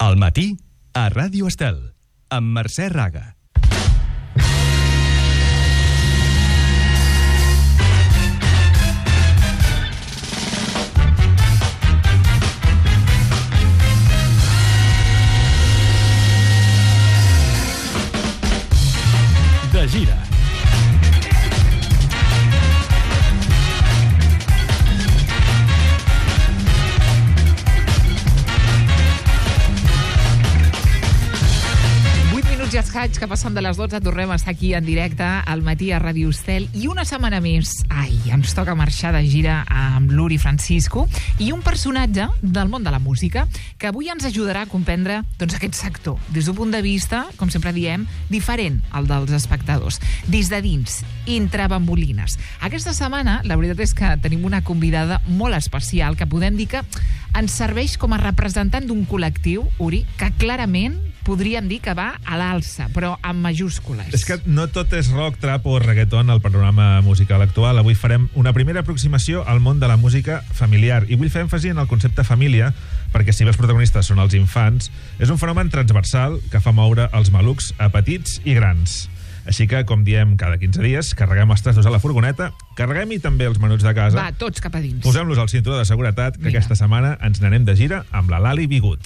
Al matí, a Ràdio Estel, amb Mercè Raga. De gira. Ja escaig, que passen de les 12, tornem a estar aquí en directe al matí a Ràdio Estel i una setmana més, ens toca marxar de gira amb l'Uri Francisco i un personatge del món de la música que avui ens ajudarà a comprendre aquest sector des d'un punt de vista, com sempre diem, diferent al dels espectadors, des de dins, entre bambolines. Aquesta setmana, la veritat és que tenim una convidada molt especial que podem dir que ens serveix com a representant d'un col·lectiu, Uri, que clarament podríem dir que va a l'alça, però amb majúscules. És que no tot és rock, trap o reggaeton al panorama musical actual. Avui farem una primera aproximació al món de la música familiar. I vull fer èmfasi en el concepte família, perquè si bé els protagonistes són els infants, és un fenomen transversal que fa moure els malucs a petits i grans. Així que, com diem cada 15 dies, carreguem els trastos a la furgoneta, carreguem-hi també els menuts de casa. Va, tots cap a dins. Posem-los al cinturó de seguretat, que aquesta setmana ens n'anem de gira amb la Lali Bigut.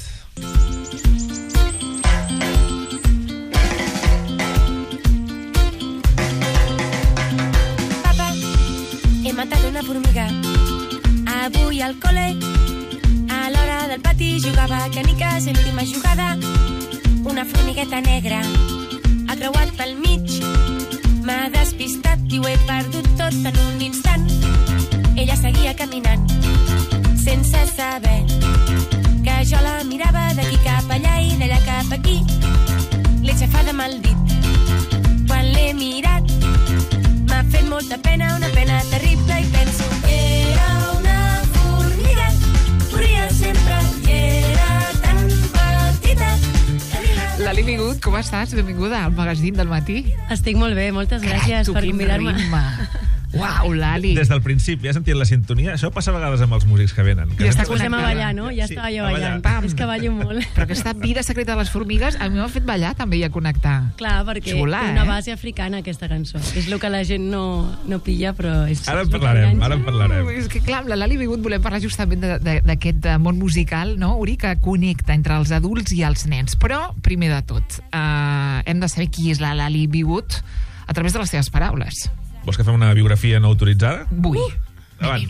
He matat una formiga. Avui al col·le, a l'hora del pati, jugava a canicas en l'última jugada. Una formigueta negra ha creuat pel mig. M'ha despistat i ho he perdut tot en un instant. Ella seguia caminant, sense saber que jo la mirava d'aquí cap allà i d'allà cap aquí. L'he xafada amb el dit. Quan l'he mirat, m'ha fet molta pena, una pena terrible, i penso que era una formiga, corria sempre i era tan petita. Lali Bigut, com estàs? Benvinguda al magazín del matí. Estic molt bé, moltes gràcies per convidar-me. Uau, Lali. Des del principi, ja sentit la sintonia. Això passa a vegades amb els músics que venen. Ja està Posem a ballar, no? Ja estava jo ballant. És que ballo molt. Però aquesta vida secreta de les formigues a mi m'ha fet ballar també i a connectar. Clar, perquè té una base africana, aquesta cançó. És el que la gent no pilla, però és... Ara en parlarem. És que clar, amb la Lali Bigut volem parlar justament d'aquest món musical, no, Uri, que connecta entre els adults i els nens. Però, primer de tot, hem de saber qui és la Lali Bigut a través de les seves paraules. Vols que fem una biografia no autoritzada? Vull. Davant.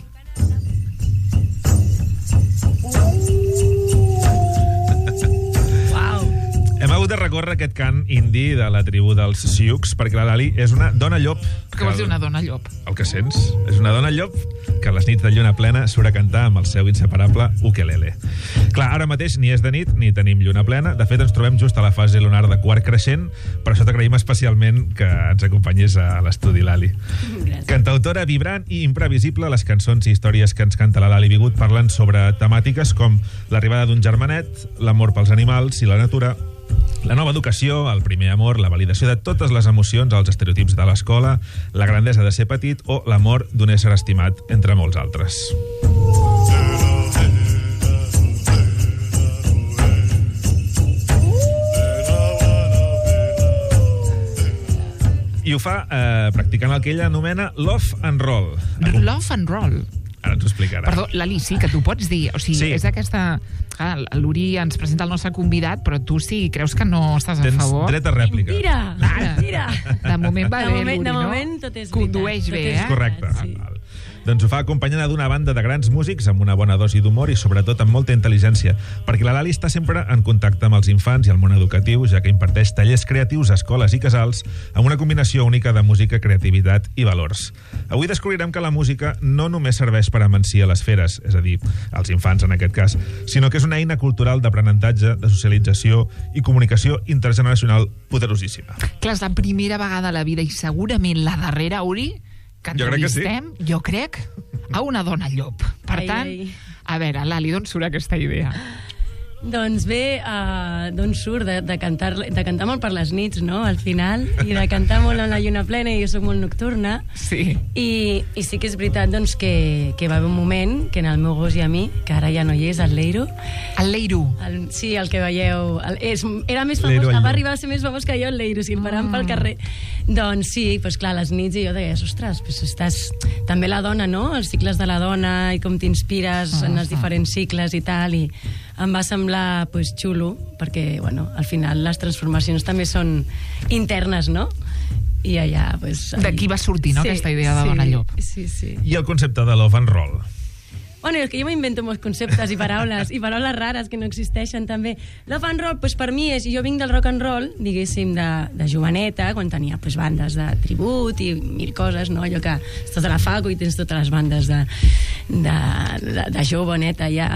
Hem hagut de recórrer aquest cant indi de la tribu dels Sioux perquè la Lali és una dona llop. Què vols dir una dona llop? El que sents. És una dona llop que a les nits de lluna plena surt a cantar amb el seu inseparable ukelele. Clar, ara mateix ni és de nit ni tenim lluna plena. De fet, ens trobem just a la fase lunar de quart creixent, per això t'agraïm especialment que ens acompanyis a l'estudi, Lali. Gràcies. Cantautora vibrant i imprevisible, les cançons i històries que ens canta la Lali Bigut parlen sobre temàtiques com l'arribada d'un germanet, l'amor pels animals i la natura, la nova educació, el primer amor, la validació de totes les emocions, els estereotips de l'escola, la grandesa de ser petit o l'amor d'un ésser estimat, entre molts altres. I ho fa practicant el que ella anomena love and roll. Love and roll. Ara ens ho explicarà. Perdó, Lali, sí, que tu pots dir. O sigui, sí. És aquesta... L'Uri ens presenta el nostre convidat, però tu sí, creus que no estàs a favor? Tens dret a rèplica. Mentira! De moment va bé, l'Uri, no? De moment tot és veritat. Condueix bé, eh? Correcte. Sí. Doncs ho fa acompanyada d'una banda de grans músics amb una bona dosi d'humor i sobretot amb molta intel·ligència, perquè la Lali està sempre en contacte amb els infants i el món educatiu, ja que imparteix tallers creatius a escoles i casals amb una combinació única de música, creativitat i valors. Avui descobrirem que la música no només serveix per amansir a les feres, és a dir, als infants en aquest cas, sinó que és una eina cultural d'aprenentatge, de socialització i comunicació intergeneracional poderosíssima. Clar, és la primera vegada a la vida i segurament la darrera, Uri, que entrevistem, jo crec, a una dona llop. Per tant, a veure, Lali, d'on surt aquesta idea? Doncs bé, d'on surt? De cantar molt per les nits, no?, al final, i de cantar molt en la lluna plena, i jo soc molt nocturna. Sí. I sí que és veritat, doncs, que va haver un moment que en el meu gos i a mi, que ara ja no hi és, el Leiro... El Leiro? Sí, el que veieu... Era més famós, va arribar a ser més famós que jo, el Leiro, si el paràvem pel carrer. Doncs sí, doncs clar, a les nits, i jo deia, ostres, doncs estàs... També la dona, no?, els cicles de la dona, i com t'inspires en els diferents cicles i tal, i em va semblar xulo, perquè, bueno, al final les transformacions també són internes, no? I allà, D'aquí va sortir, no?, aquesta idea de dona llop. Sí. I el concepte de love and roll? Bueno, és que jo m'invento molts conceptes i paraules rares que no existeixen també. Love and roll, per mi és... Jo vinc del rock and roll, diguéssim, de joveneta, quan tenia bandes de tribut i mil coses, no? Allò que estàs a la facu i tens totes les bandes de joveneta ja.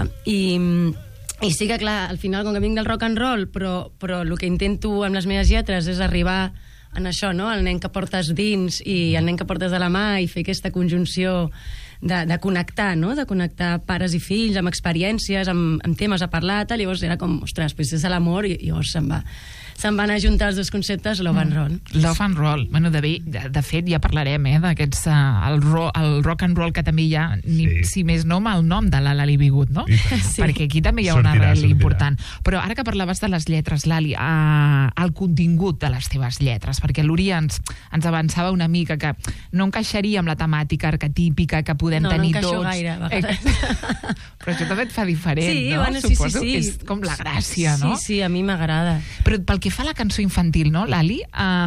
I sí que, clar, al final, com que vinc del rock and roll, però el que intento amb les meves lletres és arribar en això, no?, el nen que portes dins i el nen que portes de la mà, i fer aquesta conjunció de connectar, no?, de connectar pares i fills amb experiències, amb temes a parlar, tal. Llavors era com, ostres, és l'amor, i llavors se'n van ajuntar els dos conceptes, love and roll. Love and roll. Bueno, de fet, ja parlarem, d'aquests... El rock and roll, que també hi ha, si més no, amb el nom de la Lali Bigut, no? Sí. Perquè aquí també hi ha una arrel important. Però ara que parlaves de les lletres, Lali, el contingut de les teves lletres, perquè l'Uri ens avançava una mica que no encaixaria amb la temàtica arquetípica que podem tenir tots. No encaixo gaire, a vegades. Però això també et fa diferent, no? Bueno, Suposo que és com la gràcia, no? Sí, a mi m'agrada. Però pel que fa a la cançó infantil, no, Lali?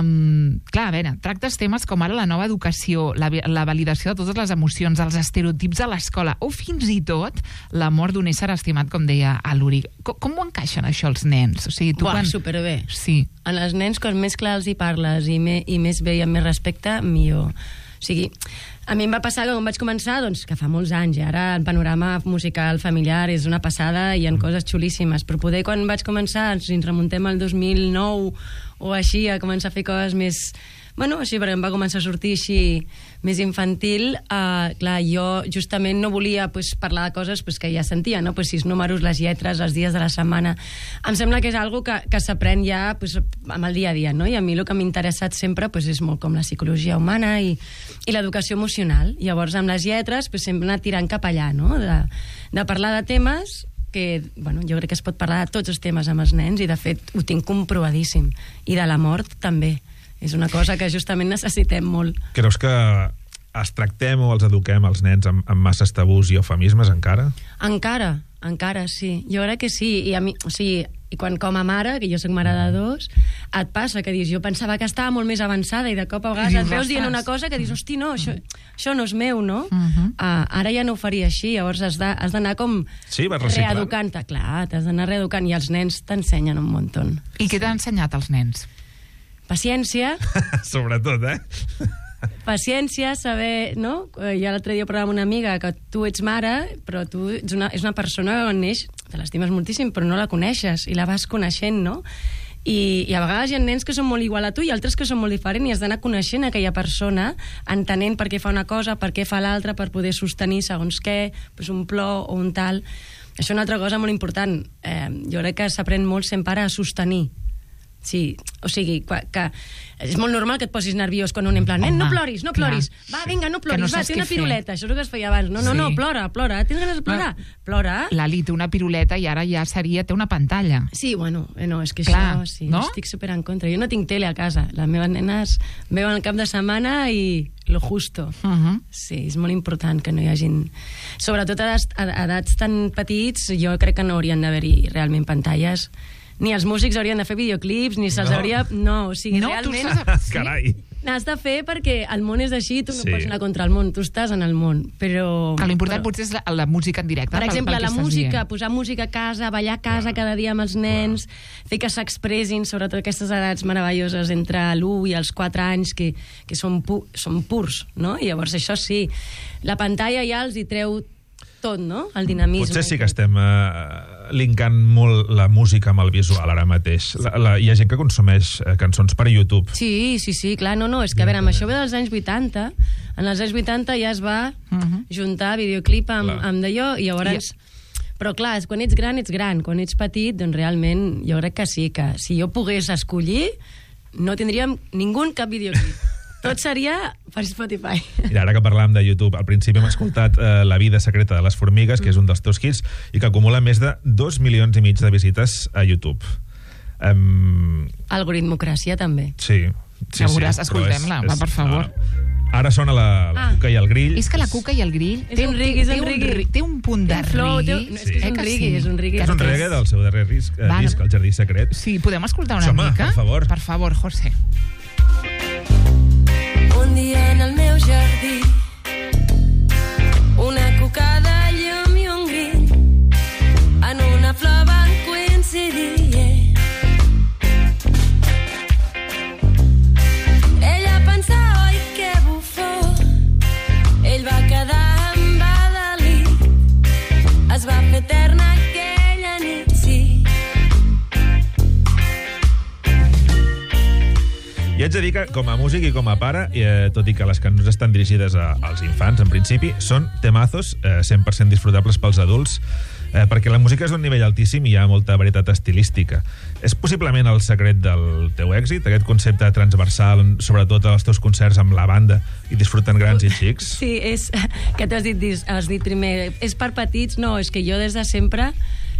Clar, a veure, tractes temes com ara la nova educació, la validació de totes les emocions, els estereotips a l'escola, o fins i tot la mort d'un ésser estimat, com deia l'Uri. Com ho encaixen això els nens? O sigui, superbé. Sí. En els nens, com més clar els hi parles i més bé i amb més respecte, millor. O sigui, a mi em va passar que quan vaig començar, doncs, que fa molts anys, i ara el panorama musical familiar és una passada i hi ha coses xulíssimes, però poder quan vaig començar, si ens remuntem al 2009 o així, a començar a fer coses més... Bueno, així, perquè em va començar a sortir així més infantil, clar, jo justament no volia parlar de coses que ja sentia, no? 6 números, les lletres, els dies de la setmana. Em sembla que és algo que s'aprèn ja amb el dia a dia, no? I a mi el que m'ha interessat sempre és molt com la psicologia humana i l'educació emocional. Llavors, amb les lletres, sempre anar tirant cap allà, no? De parlar de temes que, bueno, jo crec que es pot parlar de tots els temes amb els nens, i de fet ho tinc comprovadíssim. I de la mort també. És una cosa que justament necessitem molt. Creus que es tractem o els eduquem als nens amb masses tabús i eufemismes encara? Encara, sí. Jo crec que sí. I a mi, o sigui, i quan com a mare, que jo soc mare de 2, et passa que dius, jo pensava que estava molt més avançada, i de cop a vegades et veus dient una cosa que dius, hosti, no, això no és meu, no? Ara ja no ho faria així, llavors has d'anar com reeducant-te. Clar, t'has d'anar reeducant, i els nens t'ensenyen un muntó. I què t'han ensenyat els nens? Paciència. Sobretot, Paciència, saber, no? Jo l'altre dia parlava amb una amiga que tu ets mare, però tu és una persona que quan neix te l'estimes moltíssim, però no la coneixes, i la vas coneixent, no? I a vegades hi ha nens que són molt igual a tu i altres que són molt diferents, i has d'anar coneixent aquella persona, entenent per què fa una cosa, per què fa l'altra, per poder sostenir segons què, un plor o un tal. Això és una altra cosa molt important. Jo crec que s'aprèn molt sempre a sostenir. Sí, o sigui, que és molt normal que et posis nerviós quan un nen plan, nen, no ploris, va, vinga, no ploris, va, té una piruleta, això és el que es feia abans, no, plora, tens ganes de plorar, plora. Lali té una piruleta i ara ja té una pantalla. Sí, bueno, no, és que això, sí, estic super en contra, jo no tinc tele a casa, les meves nenes veuen el cap de setmana i lo justo. Sí, és molt important que no hi hagin... Sobretot a edats tan petits, jo crec que no haurien d'haver-hi realment pantalles. Ni els músics haurien de fer videoclips, ni se'ls hauria... No, o sigui, realment... Carai! N'has de fer perquè el món és així, tu no pots anar contra el món, tu estàs en el món, però... L'important potser és la música en directe. Per exemple, la música, posar música a casa, ballar a casa cada dia amb els nens, fer que s'expressin, sobretot aquestes edats meravelloses entre l'1 i els 4 anys, que són purs, no? I llavors això sí, la pantalla ja els hi treu tot, no? El dinamisme. Potser sí que estem linkant molt la música amb el visual ara mateix. Hi ha gent que consumeix cançons per YouTube. Sí, clar, no, és que a veure, amb això ve dels anys 80, en els anys 80 ja es va juntar videoclip amb d'allò, i llavors Però clar, quan ets gran, ets gran. Quan ets petit, doncs realment jo crec que sí, que si jo pogués escollir, no tindríem ningú cap videoclip. Tot seria per Spotify. I ara que parlàvem de YouTube, al principi hem escoltat La vida secreta de les formigues, que és un dels teus hits, i que acumula més de 2,5 milions de visites a YouTube. Algoritmocràcia, també. Sí. Ja veuràs, escoltem-la, va, per favor. Ara sona la cuca i el grill. És que la cuca i el grill És un reggae. té un punt de reggae. És que és un reggae, és un reggae. És un reggae del seu darrer disc, El jardí secret. Sí, podem escoltar una mica? Per favor. Per favor, José. Un dia en el meu jardí, una cuca de llum i un grill en una flor van coincidir. Ella pensava, oi, que bufó. Ell va quedar embadalit, es va fer eterna aquella nit, sí. I haig de dir que, com a músic i com a pare, tot i que les cançons estan dirigides als infants, en principi, són temazos 100% disfrutables pels adults, perquè la música és d'un nivell altíssim i hi ha molta varietat estilística. És possiblement el secret del teu èxit, aquest concepte transversal, sobretot als teus concerts amb la banda, i disfruten grans i xics? Sí, és que t'has dit primer, és per petits? No, és que jo des de sempre...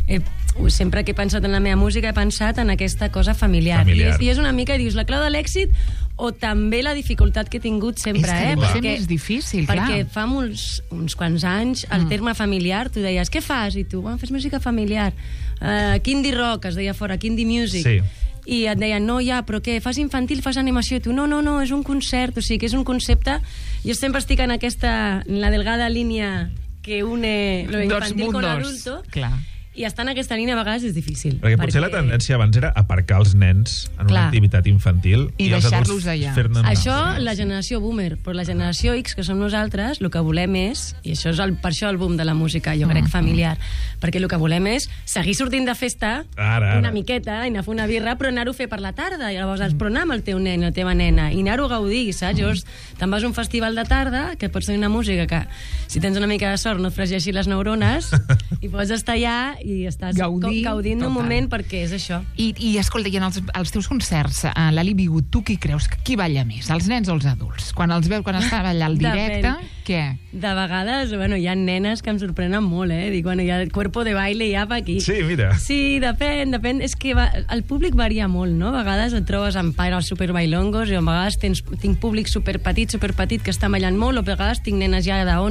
sempre que he pensat en la meva música he pensat en aquesta cosa familiar. I és una mica, dius, la clau de l'èxit o també la dificultat que he tingut sempre, és que és difícil, clar. Perquè fa uns quants anys el terme familiar, tu deies, què fas? I tu, fes música familiar. Kindie rock, es deia fora, kindie music. Sí. I et deien, no, ja, però què, fas infantil, fas animació? I tu, no, és un concert, o sigui, que és un concepte... Jo sempre estic en la delgada línia que une lo infantil con l'adulto. Clar. I estar en aquesta línia a vegades és difícil. Perquè potser la tendència abans era aparcar els nens en una activitat infantil i deixar-los allà. Això, la generació boomer, però la generació X, que som nosaltres, el que volem és, i això és per això el boom de la música, jo crec, familiar, perquè el que volem és seguir sortint de festa una miqueta, i anar a fer una birra, però anar-ho a fer per la tarda, i llavors però anar amb el teu nen, la teva nena, i anar-ho a gaudir, saps? Llavors, te'n vas a un festival de tarda, que pots tenir una música que, si tens una mica de sort, no et fregeixi les neurones, i pots estar allà i estàs gaudint d'un moment perquè és això. I escolta, i en els teus concerts, l'Ali Bigut, tu qui creus? Qui balla més, els nens o els adults? Quan els veu, quan està ballant al directe, què? De vegades, hi ha nenes que em sorprenen molt, Dic, hi ha el cuerpo de baile ja pa aquí. Sí, mira. Sí, depèn. És que el públic varia molt, no? A vegades et trobes amb pares superbailongos i a vegades tinc públic superpetit que està ballant molt, o a vegades tinc nenes ja de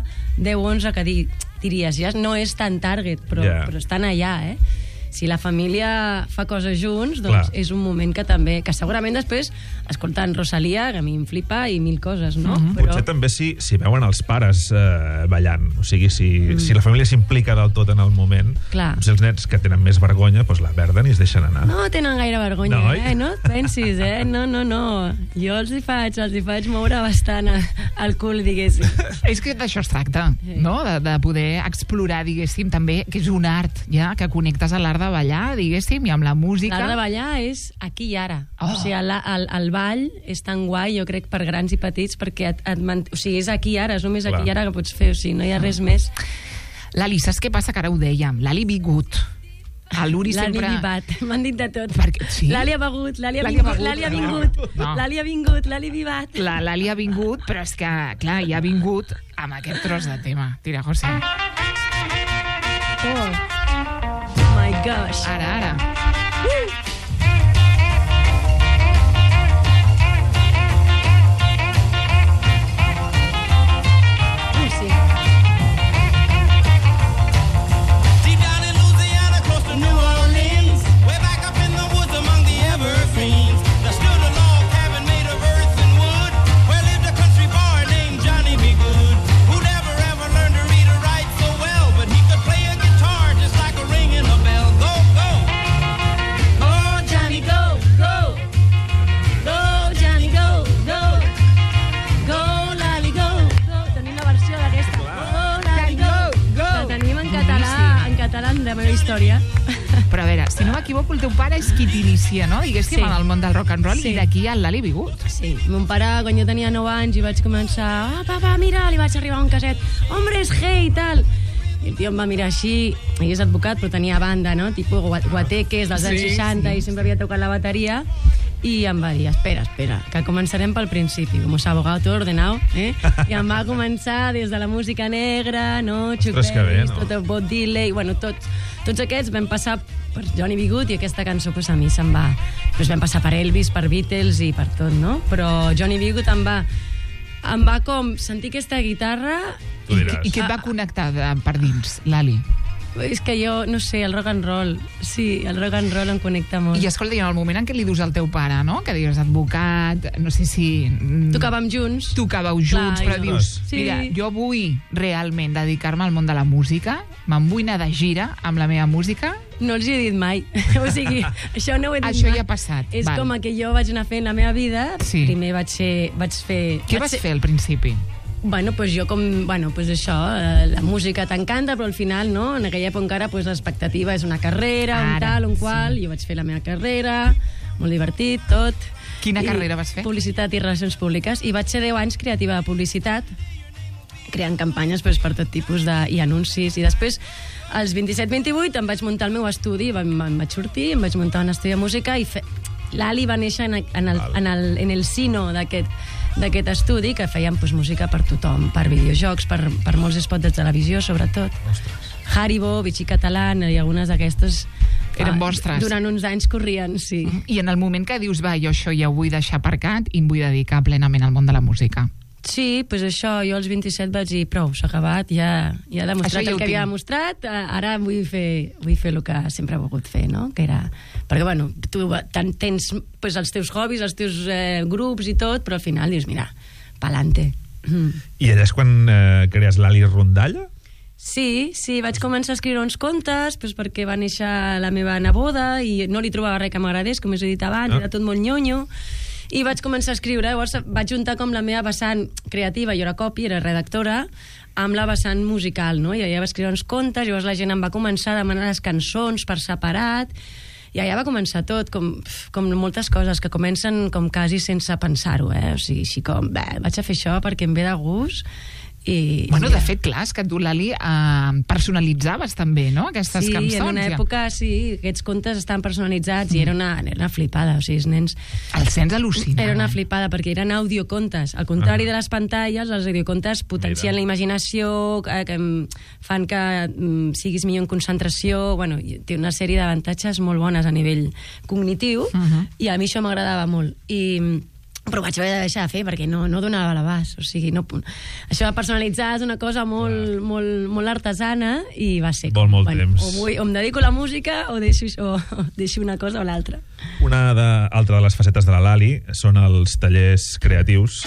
10-11 que diries, ja no és tan target, però estan allà, Si la família fa coses junts, doncs és un moment que també... Que segurament després, escoltant Rosalía, que a mi em flipa, i mil coses, no? Però... Potser també si veuen els pares ballant. O sigui, si la família s'implica del tot en el moment, si els nens que tenen més vergonya, doncs la perden i es deixen anar. No tenen gaire vergonya, no et pensis, No. Jo els hi faig moure bastant el cul, diguéssim. És que d'això es tracta, no? De poder explorar, diguéssim, també, que és un art, ja, que connectes a l'art de ballar, diguéssim, i amb la música. L'art de ballar és aquí i ara. O sigui, el ball és tan guai, jo crec, per grans i petits, perquè o sigui, és aquí i ara, és només aquí i ara que pots fer, o sigui, no hi ha res més. Lali, saps què passa? Que ara ho dèiem, Lali Bigut. L'Uri sempre... L'Ali Vivat, m'han dit de tot. Sí? L'Ali ha begut, l'Ali ha vingut, l'Ali Vivat. L'Ali ha vingut, però és que, clar, ja ha vingut amb aquest tros de tema. Tira, José. Oh my gosh. Ara. Sí. Deep down in Louisiana, close to New Orleans, way back up in the woods among the evergreens, there stood a log cabin made of earth and wood, where lived a country boy named Johnny B. Good, who never ever learned to read or write so well, but he could play a guitar just like a ringing a bell. Go, go! Oh, Johnny, go, go! Go, Johnny, go, go! Go, Lali, go! Tenim la versió d'aquesta. Go, Lali, go! La tenim en català en la meva història. Però a veure, si no m'equivoco, el teu pare és qui t'inicia, no? Diguéssim, en el món del rock and roll, i d'aquí el Lali Bigut. Sí, mon pare, quan jo tenia 9 anys i vaig començar, papa, mira, li vaig arribar un caset, Hombres G i tal. I el tio em va mirar així, ell és advocat, però tenia banda, no? Tipus guateques dels anys 60 i sempre havia tocat la bateria. I em va dir, espera, que començarem pel principi. Com us abogado todo ordenado, I em va començar des de la música negra, no? Ostres, que bé, no? Tot el Bob Dylan, bueno, tots aquests vam passar per Johnny B. Good i aquesta cançó pues, a mi se'm va... Pues vam passar per Elvis, per Beatles i per tot, no? Però Johnny B. Good em va com sentir aquesta guitarra... Tu diràs. I què et va connectar per dins, Lali? És que jo, no sé, el rock and roll. Sí, el rock and roll em connecta molt. I escolta, en el moment en què li dius al teu pare, no? Que dius advocat, no sé si... Tocàvem junts. Tocàveu junts, Clar, però dius, sí. mira, jo vull realment dedicar-me al món de la música, me'n vull anar de gira amb la meva música. No els hi he dit mai. O sigui, això no ho he dit Això mai. ja ha passat. És Val. com que jo vaig anar fent la meva vida. Sí. Primer vaig fer... Què vas fer al principi? Bueno, pues jo pues això, la música t'encanta, però al final, no? En aquella època encara pues, l'expectativa és una carrera, un tal, un qual. Jo vaig fer la meva carrera, molt divertit, tot. Quina carrera vas fer? Publicitat i relacions públiques. I vaig ser 10 anys creativa de publicitat, creant campanyes pues, per tot tipus i anuncis. I després, als 27-28, em vaig muntar el meu estudi, em vaig sortir, em vaig muntar un estudi de música i l'Ali va néixer en el sino d'aquest estudi, que fèiem pues, música per tothom, per videojocs, per molts spots de televisió, sobretot. Haribo, Vichy Catalán, i algunes d'aquestes... Eren vostres. Durant uns anys corrien, sí. I en el moment que dius, va, jo això ja ho vull deixar aparcat i em vull dedicar plenament al món de la música. Sí, doncs això, jo als 27 vaig dir, prou, s'ha acabat, ja he demostrat ja el que havia demostrat, ara vull fer el que sempre he volgut fer, no? Que era... Perquè, bueno, tu tens pues, els teus hobbies, els teus grups i tot, però al final dius, mira, pa'lante. I allà és quan crees l'Ali Rondalla? Sí, vaig començar a escriure uns contes pues, perquè va néixer la meva neboda i no li trobava res que m'agradés, com us he dit abans, era tot molt nyonyo. I vaig començar a escriure, llavors vaig juntar com la meva vessant creativa, jo era copy, era redactora, amb la vessant musical, no? I allà va escriure uns contes, llavors la gent em va començar a demanar les cançons per separat, i allà va començar tot, com moltes coses que comencen com quasi sense pensar-ho, O sigui, així com, vaig a fer això perquè em ve de gust. Bueno, de fet, clar, és que tu, Lali, personalitzaves també, no?, aquestes cançons. Sí, en una època, sí, aquests contes estaven personalitzats i era una flipada, o sigui, els nens... Els nens al·lucinaven. Era una flipada, perquè eren audiocontes. Al contrari de les pantalles, els audiocontes potencien la imaginació, que fan que siguis millor en concentració, bueno, té una sèrie d'avantatges molt bones a nivell cognitiu, i a mi això m'agradava molt. Però vaig haver de deixar de fer perquè no donava l'abast, o sigui, això de personalitzar és una cosa molt artesana i va ser vol molt temps. O em dedico a la música o deixo una cosa o l'altra. Altra de les facetes de la Lali són els tallers creatius,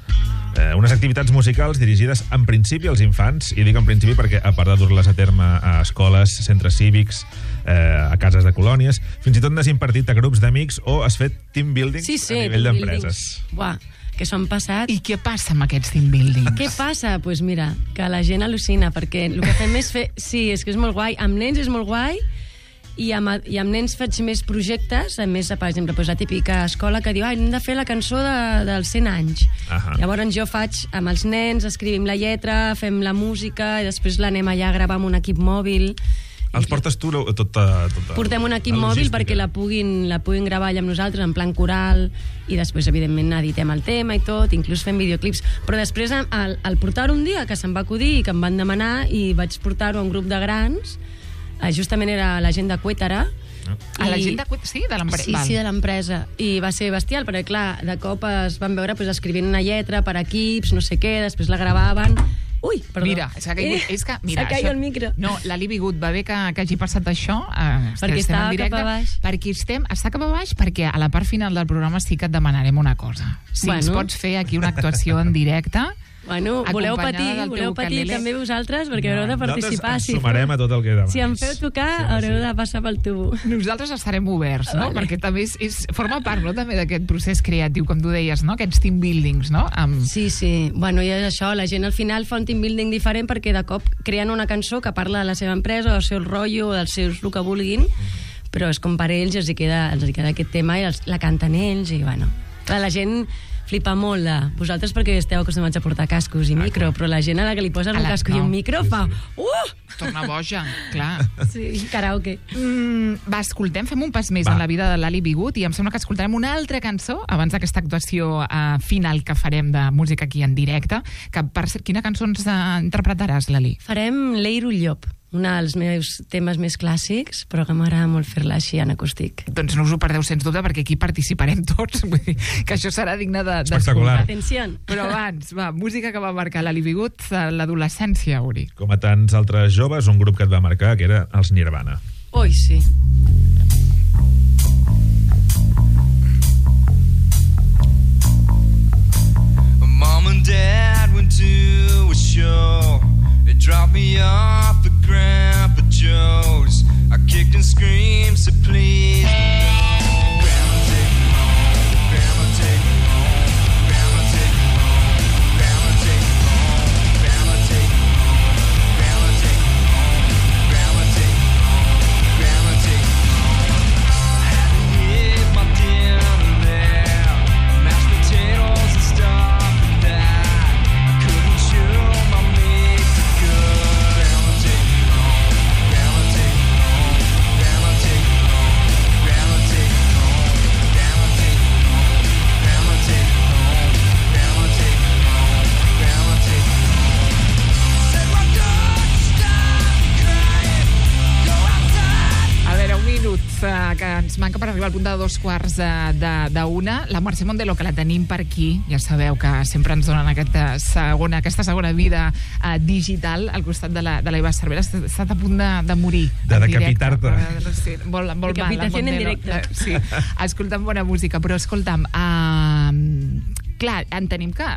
unes activitats musicals dirigides en principi als infants, i dic en principi perquè a part de dur-les a terme a escoles, centres cívics, a cases de colònies, fins i tot n'has impartit a grups d'amics o has fet team buildings a nivell d'empreses. Buah, que s'ho han passat. I què passa amb aquests team buildings? Què passa? Doncs pues mira, que la gent al·lucina, perquè el que fem és fer... Sí, és que és molt guai. Amb nens és molt guai, i amb nens faig més projectes, més, per exemple, la típica escola que diu hem de fer la cançó dels 100 anys. Llavors jo faig amb els nens, escrivim la lletra, fem la música, i després l'anem allà a gravar amb un equip mòbil. Els portes tu tota portem un equip mòbil perquè la puguin gravar allà amb nosaltres en plan coral, i després evidentment editem el tema i tot, inclús fem videoclips, però després al portar-ho un dia que se'm va acudir i que em van demanar, i vaig portar-ho a un grup de grans, justament era la gent de Cuétara. La gent de Cuétara, sí? De l'empresa? Sí, de l'empresa. I va ser bestial, perquè clar, de cop es van veure escrivint una lletra per equips, no sé què, després la gravaven. Ui, perdó. Mira, s'ha caigut el micro. No, l'Ali Bigut, va bé que hagi passat això. Perquè estava cap a baix. Perquè està cap a baix, perquè a la part final del programa sí que et demanarem una cosa. Si ens pots fer aquí una actuació en directe... Bueno, voleu patir també vosaltres, perquè haureu de participar. Nosaltres ens sumarem a tot el que demanis. Si em feu tocar, haureu de passar pel tubo. Nosaltres estarem oberts, no? Perquè també forma part, no?, també d'aquest procés creatiu, com tu deies, no?, aquests team buildings, no? Sí. Bueno, i és això, la gent al final fa un team building diferent perquè de cop creen una cançó que parla de la seva empresa, del seu rotllo, dels seus el que vulguin, però és com per ells els hi queda aquest tema i la canten ells, i bueno... La gent flipa molt de vosaltres perquè esteu acostumats a portar cascos i micro, però la gent a la que li poses un casco i un micro fa... Torna boja, clar. Sí, karaoke. Va, escoltem, fem un pas més en la vida de l'Ali Bigut i em sembla que escoltarem una altra cançó abans d'aquesta actuació final que farem de música aquí en directe, que per cert, quina cançó ens interpretaràs, Lali? Farem L'Eiro Llop, un dels meus temes més clàssics, però que m'agrada molt fer-la així en acústic. Doncs no us ho perdeu, sens dubte, perquè aquí participarem tots. Vull dir que això serà digne Espectacular. Atenció. Però abans, va, música que va marcar l'Ali Bigut a l'adolescència, Uri. Com a tants altres joves, un grup que et va marcar, que era els Nirvana. Ui, sí. Mom and Dad went to a show. They dropped me off at Grandpa Joe's. I kicked and screamed, said please no. Grandma, take me home. Grandma, take me home. Grandma, take me home. Grandma, take me home. Grandma, take me home. Grandma, take me home. Grandma, take me home. Grandma, take me home. I had to eat my dinner there. Mashed potatoes and stuff and that. I couldn't chew my meat too good. Grandma, take me home. Grandma, take me home. Grandma, take me home. Grandma, take me home. Grandma, take me home. Grandma, take me home. Grandma, take me home. Grandma, take me home. Said, "Well, don't stop crying. Go outside." A veure, un minut que ens manca per arribar al punt de 2:45 La Mercè Mondelo, que la tenim per aquí, ja sabeu que sempre ens donen aquesta segona vida digital al costat de la Eva Cervera. Ha estat a punt de morir. De en decapitar-te. directe. Sí, molt mal. Decapitación en directe. Sí, escoltant bona música, però escolta'm, clar, entenem que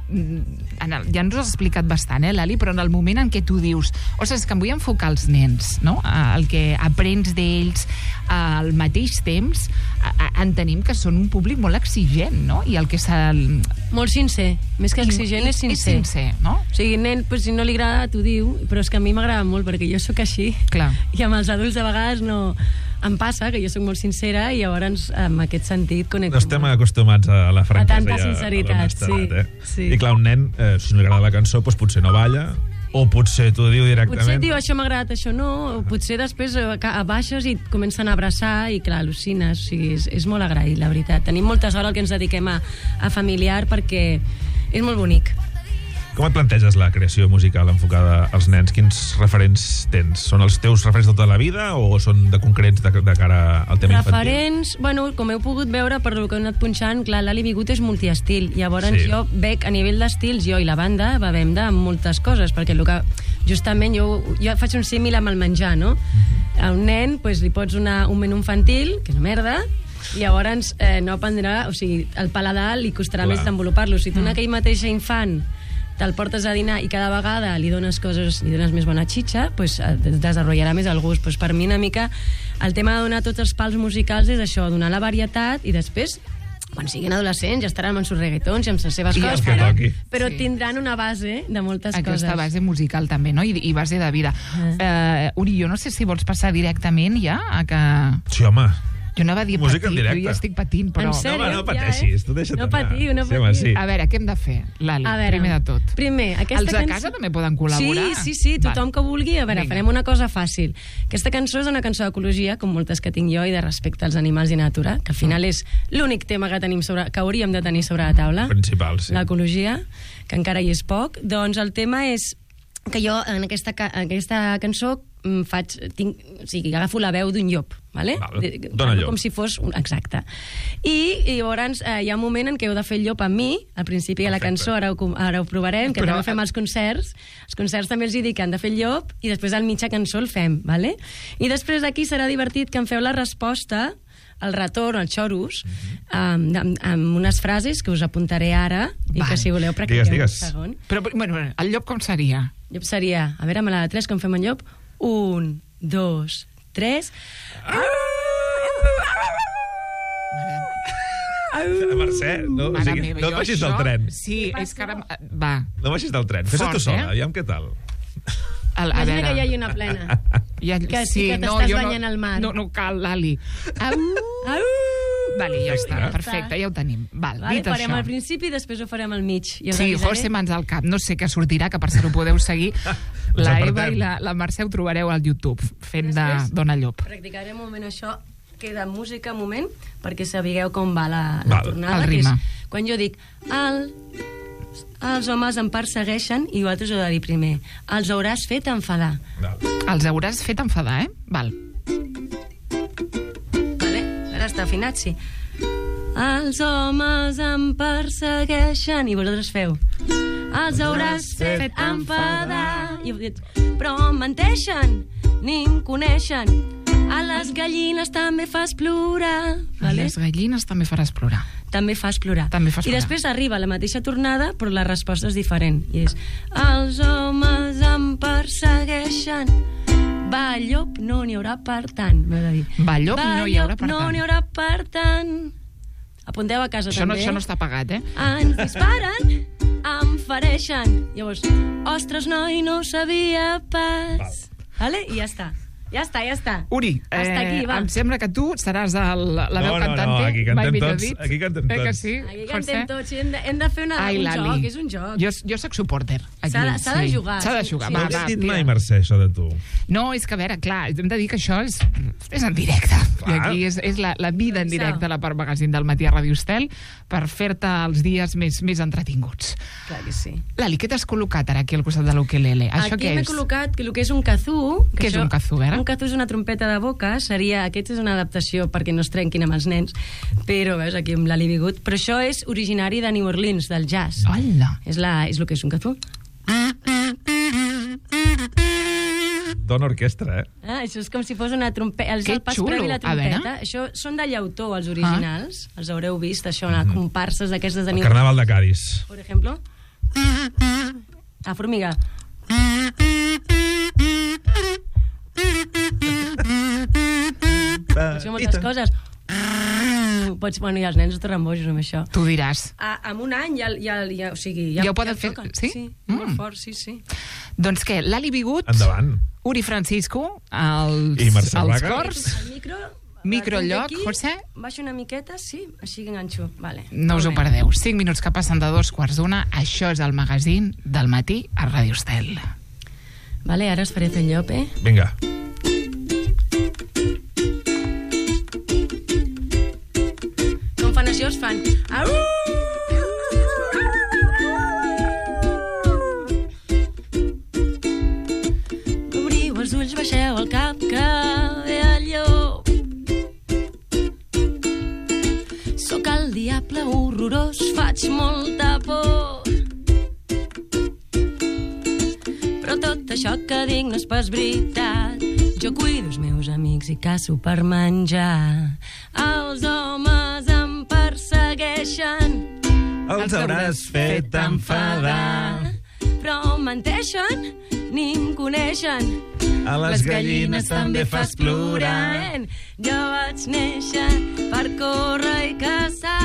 ja ens ho has explicat bastant, Lali, però en el moment en què tu dius ostres, és que em vull enfocar als nens, no? El que aprens d'ells al mateix temps, entenem que són un públic molt exigent, no? I el que Molt sincer. Més que exigent, és sincer. És sincer, no? O sigui, nen, pues, si no li agrada, t'ho diu, però és que a mi m'agrada molt, perquè jo sóc així. Clar. I amb els adults, a vegades, no... Em passa que jo sóc molt sincera i llavors, en aquest sentit, connecto No estem molt. acostumats a la franquesa. A tanta i sinceritat, l'honestedat, sí. I clar, un nen, si no li agrada la cançó, doncs potser no balla, o potser t'ho diu directament. Potser diu això m'ha agradat, això no, o potser després baixes i et comencen a abraçar i clar, al·lucines, o sigui, és molt agraït, la veritat. Tenim moltes hores que ens dediquem a familiar perquè és molt bonic. Com et planteges la creació musical enfocada als nens? Quins referents tens? Són els teus referents de tota la vida o són de concrets de cara al tema infantil? Referents, bueno, com heu pogut veure per el que heu anat punxant, clar, l'Ali Bigut és multiestil. Llavors jo bec a nivell d'estils, jo i la banda bevem de moltes coses, perquè el que, justament jo faig un símil amb el menjar, no? A un nen pues, li pots un menú infantil, que és una merda, i llavors no aprendrà, o sigui, el paladar li costarà més desenvolupar-lo. Si tu en aquell mateix infant te'l portes a dinar i cada vegada li dones coses, li dones més bona xitxa, pues, desenvoluparà més el gust. Pues, per mi una mica el tema de donar tots els pals musicals és això, donar la varietat i després, quan siguin adolescents, ja estaran amb sus reggaetons i amb les seves coses, però tindran una base de moltes coses. Aquesta base musical també, no? I base de vida. Uri, jo no sé si vols passar directament ja a que... Sí, home. Jo anava a dir música patir, jo ja estic patint, però... En sèrio? No pateixis, tu deixa't no anar. patiu, no patiu. Sí. A veure, què hem de fer, Lali, primer de tot? Primer, aquesta Els de casa també poden col·laborar? Sí, tothom que vulgui. A veure, farem una cosa fàcil. Aquesta cançó és una cançó d'ecologia, com moltes que tinc jo, i de respecte als animals i natura, que al final és l'únic tema que hauríem de tenir sobre la taula. Principal, sí. L'ecologia, que encara hi és poc. Doncs el tema és que jo en aquesta cançó agafo la veu d'un llop, ¿vale? Dona llop. Com si fos exacte. I llavors hi ha un moment en què heu de fer el llop amb mi, al principi de la cançó, ara ho provarem, que també fem els concerts. Els concerts també els dic que han de fer el llop i després al mitja cançó el fem, ¿vale? I després d'aquí serà divertit que em feu la resposta el retorn, el xorus, amb unes frases que us apuntaré ara i que si voleu practiqueu un segon. Però, bueno, el llop com seria? El llop seria, a veure, amb la de 3 com fem el llop? 1, 2, 3... Mercè, no? O sigui, no et baixis del tren. Sí, és que ara... Va. No baixis del tren. Fes-ho tu sola, aviam què tal. Imagina que hi ha una plena. Que sí que t'estàs banyant al mar. No cal, Lali. Au! Vale, ja està, Ja està. perfecte, ja ho tenim. Val, Vale, dit farem això. al principi i després ho farem al mig. I us Sí, avisaré. José mans al cap. No sé què sortirà, que per cert ho podeu seguir. La Ens Eva apartem. i la Mercè ho trobareu al YouTube, fent de Després- Dona Llop. Practicaré un moment això, queda música un moment, perquè sabigueu com va la Val. tornada. El que és rima. quan jo dic els homes em persegueixen i vosaltres heu de dir primer els hauràs fet enfadar. Els hauràs fet enfadar, eh? Val. Vale? Ara està afinat, sí. Els homes em persegueixen i vosaltres feu els hauràs fet enfadar i dius, però em menteixen ni em coneixen a les gallines també fas plorar, A les gallines també faràs plorar. també fas plorar. També fas I plorar. després arriba la mateixa tornada, però la resposta és diferent. I és, els homes em persegueixen, va llop, no n'hi haurà per tant. M'heu de dir. Va llop, no hi haurà per no tant. n'hi haurà per tant. Apunteu a casa també. Això no està pagat, eh? Ens disparen, em fereixen. Llavors, ostres, noi, no ho sabia pas. Vale? I ja està. Ja està. Uri, Hasta aquí, va. em sembla que tu seràs la veu cantante. No, aquí cantem mai millor tots, dit. aquí cantem Que tots. sí? Aquí José? cantem tots, sí, hem de fer un joc, és un joc. Jo soc supporter. aquí, S'ha de jugar, S'ha de sí, jugar. sí. No Va, hagués va, dit tira. mai, Mercè, això de tu. No, és que, a veure, clar, hem de dir que això és en directe. I Clar. aquí és la vida en directe, la part magazín del matí a Ràdio Estel, per fer-te els dies més entretinguts. Clar que sí. Lali, què t'has col·locat ara aquí al costat de l'ukelele? Això Aquí què m'he és? col·locat el que és un kazoo. Què és un kazoo, ara? Un kazoo és una trompeta de boca, aquesta és una adaptació perquè no es trenquin amb els nens, però veus, aquí amb l'Ali Bigut, però això és originari de New Orleans, del jazz. Hola! És el que és un kazoo. Dona orquestra, eh? Això és com si fos una trompeta. Que El pas xulo. previ a la A veure. trompeta. Això són de llautó, els originals. Els haureu vist, això, en comparses d'aquestes de El New Carnaval de Cádiz. por ejemplo. A formiga. Pots fer moltes coses. Bueno, i els nens es tornen bojos amb això. Tu diràs. Amb un any o sigui, Ja ho poden fer, toquen. sí? Sí, Mm. molt fort, sí. Doncs què, Lali Bigut, Endavant. Uri Francisco, els I Mercè els Braga. cors, El Microlloc, aquí, José? baixo una miqueta, sí, així que enganxo. Vale. No us ho Molt bé. perdeu. 5 minuts que passen de 2:15. Això és el magazín del matí a Ràdio Estel. Vale, ara us faré fer el llop, eh? Vinga. Com fan això, es fan... Au! Obriu els ulls, baixeu el cap, que ve el llop. Sóc el diable horrorós, faig molta por. Però tot això que dic no és pas veritat. Jo cuido els meus amics i caço per menjar. Els homes em persegueixen, Els hauràs fet enfadar. però menteixen ni em coneixen. A les gallines també fas plorar. Jo vaig néixer per córrer i caçar.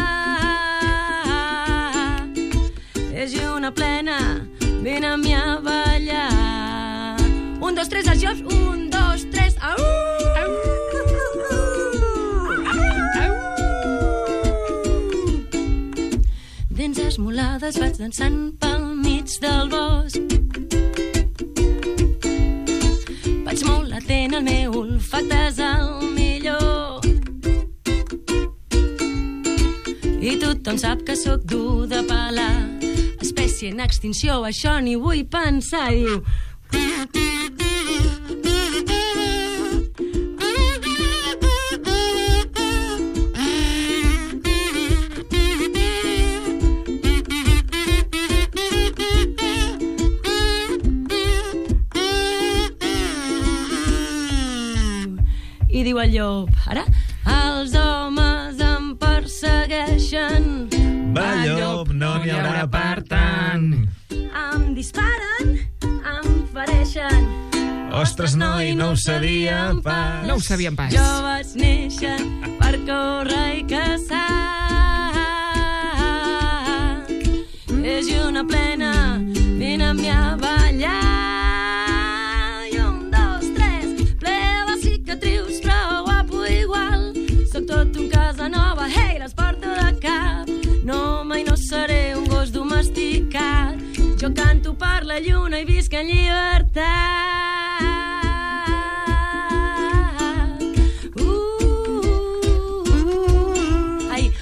És lluna plena, vine amb mi a ballar. 1, 2, 3, els llops. 1, 2, 3, au! Dents esmolades vaig dansant pel mig del bosc. Vaig molt atent, el meu olfacte és el millor. I tothom sap que sóc dur de pelar. Espècie en extinció, això ni vull pensar. Diu... I diu el llop, ara, els homes em persegueixen. Va, llop, no n'hi haurà per tant. Em disparen, em fereixen. Ostres, noi, no ho sabia pas. No ho sabíem pas. Jo vaig néixer per córrer i caçar. És lluna plena, vine amb mi a ballar. I 1, 2, 3, ple de cicatrius, però guapo igual. Soc tot un Casanova. roba, hey, les porto de cap. No, mai no seré un gos domesticat. Jo canto per la lluna i visc en llibertat. Ai,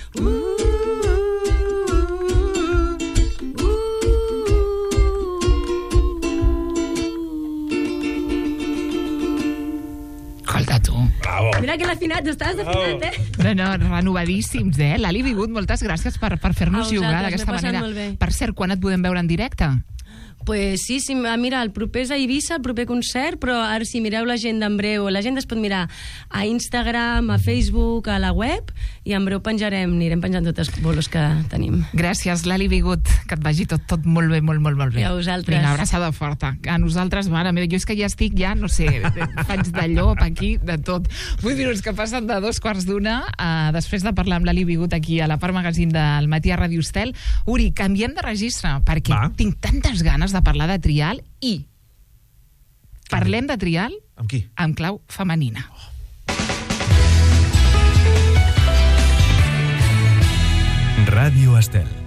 Escolta, tu. Bravo. Mira que l'afinat, estàs afinat, No, renovadíssims, Lali Bigut, moltes gràcies per fer-nos A jugar vosaltres, d'aquesta m'he passat manera. molt bé. Per cert, quan et podem veure en directe? Pues sí, mira, el proper és a Eivissa, el proper concert, però ara si mireu l'agenda en breu, l'agenda es pot mirar a Instagram, a Facebook, a la web, i en breu anirem penjant tots els bolos que tenim. Gràcies, Lali Bigut, que et vagi tot molt bé, molt bé. I a vosaltres. Vinga, abraçada forta. A nosaltres, mare meva, jo és que ja estic, no sé, faig de llop aquí, de tot. 8 minuts que passen de 2:15, després de parlar amb Lali Bigut aquí a la part magazine del Matí a Ràdio Estel. Uri, canviem de registre, perquè tinc tantes ganes de parlar de trial i parlem de trial Amb qui? en clau femenina. Ràdio Estel.